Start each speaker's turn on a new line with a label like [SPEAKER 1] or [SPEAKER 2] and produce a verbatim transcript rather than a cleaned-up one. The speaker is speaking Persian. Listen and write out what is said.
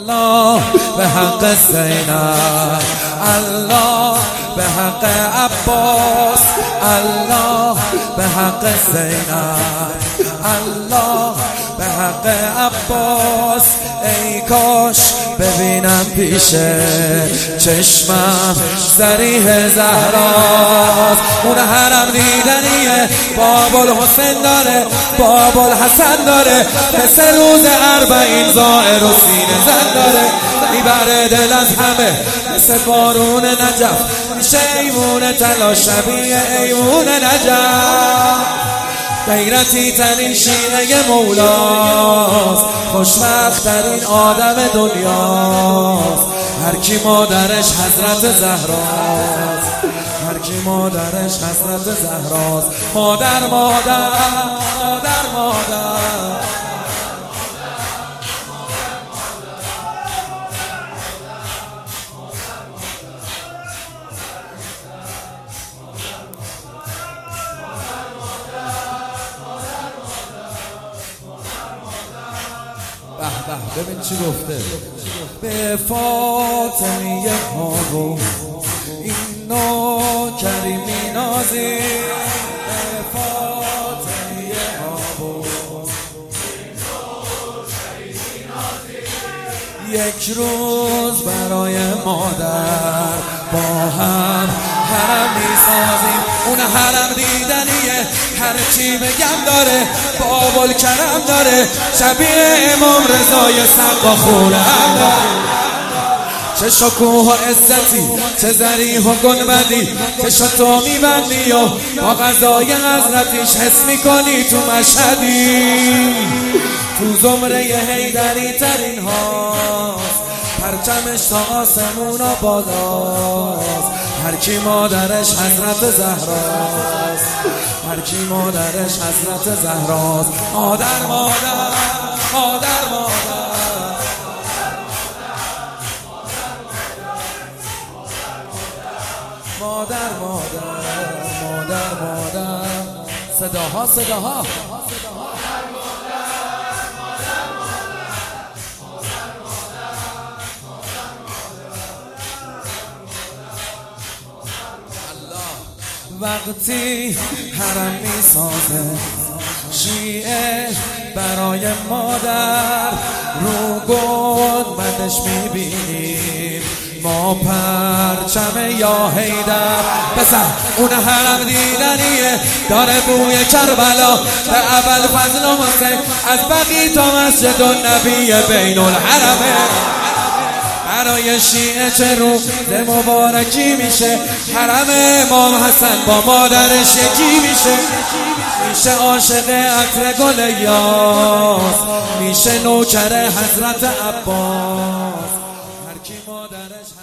[SPEAKER 1] الله به حق زینب، الله به حق عباس، الله به حق زینب، الله به حق عباس. ای کاش ببینم پیش چشمم ذریح زهراست. اون حرم دیدنیه، باب الحسین داره، باب الحسن داره، مثل روز اربعین زائر و سینه زن داره. میبره دل از همه مثل بارون نجف، میشه ایمون طلا شبیه ایمون نجف. غیرتی ترین شیعه مولاست، خوشبخت ترین آدم دنیاست. هر کی مادرش حضرت زهراست، هر کی مادرش حضرت زهراست. مادر مادر مادر مادر به به ببین چی گفته. به فاطمیه ها این نوکری می نازی، به فاطمیه ها یک روز برای مادر با هم حرم می سازیم. اون حرم دیدنیه، هرچی بگم داره، باب الکرم داره، شبیه امام رضای سقاخونه هم داره. چه شکوه و عزتی، چه ذریح و گنبدی، که شتو میبندی و با غذای حضرتیش حس میکنی تو مشهدی. تو زمره حیدری ترین هاست، پرچمش تا آسمون و بالاست. هر کی مادرش حضرت زهراست، هر کی مادرش حضرت زهراست. مادر مادر مادر مادر مادر مادر مادر مادر صداها صداها وقتی حرم می سازه شیعه برای مادر، رو گنبدش می بینیم ما پرچم یا حیدر. بسر اون حرم دیدنیه، داره بوی کربلا، به ابوالفضل و حسین از بقی تا مسجد النبی بین الحرمه. برای شیعه چه روز مبارکی میشه، حرم امام حسن با مادرش یکی میشه. میشه عاشق عطر گل یاس، میشه نوکر حضرت عباس. هر کی مادرش